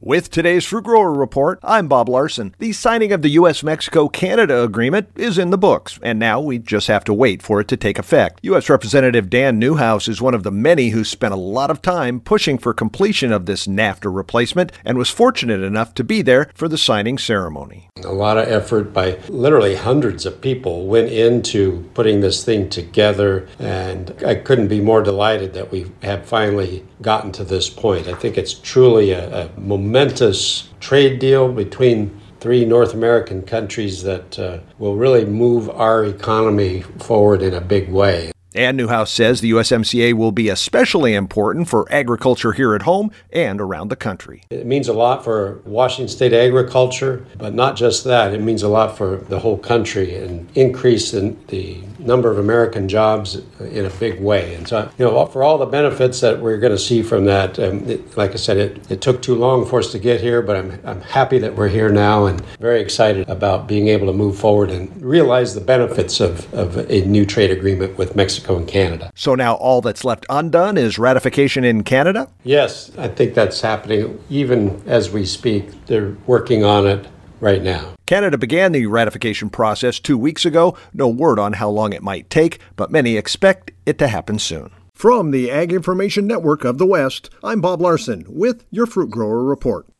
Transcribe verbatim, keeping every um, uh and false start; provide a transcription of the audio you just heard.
With today's Fruit Grower Report, I'm Bob Larson. The signing of the U S Mexico Canada agreement is in the books, and now we just have to wait for it to take effect. U S Representative Dan Newhouse is one of the many who spent a lot of time pushing for completion of this NAFTA replacement and was fortunate enough to be there for the signing ceremony. A lot of effort by literally hundreds of people went into putting this thing together, and I couldn't be more delighted that we have finally gotten to this point. I think it's truly a, a momentous trade deal between three North American countries that uh, will really move our economy forward in a big way. And Newhouse says the U S M C A will be especially important for agriculture here at home and around the country. It means a lot for Washington State agriculture, but not just that. It means a lot for the whole country and increase in the number of American jobs in a big way. And so, you know, for all the benefits that we're going to see from that, um, it, like I said, it, it took too long for us to get here, but I'm, I'm happy that we're here now and very excited about being able to move forward and realize the benefits of, of a new trade agreement with Mexico and Canada. So now all that's left undone is ratification in Canada? Yes, I think that's happening even as we speak. They're working on it right now. Canada began the ratification process two weeks ago. No word on how long it might take, but many expect it to happen soon. From the Ag Information Network of the West, I'm Bob Larson with your Fruit Grower Report.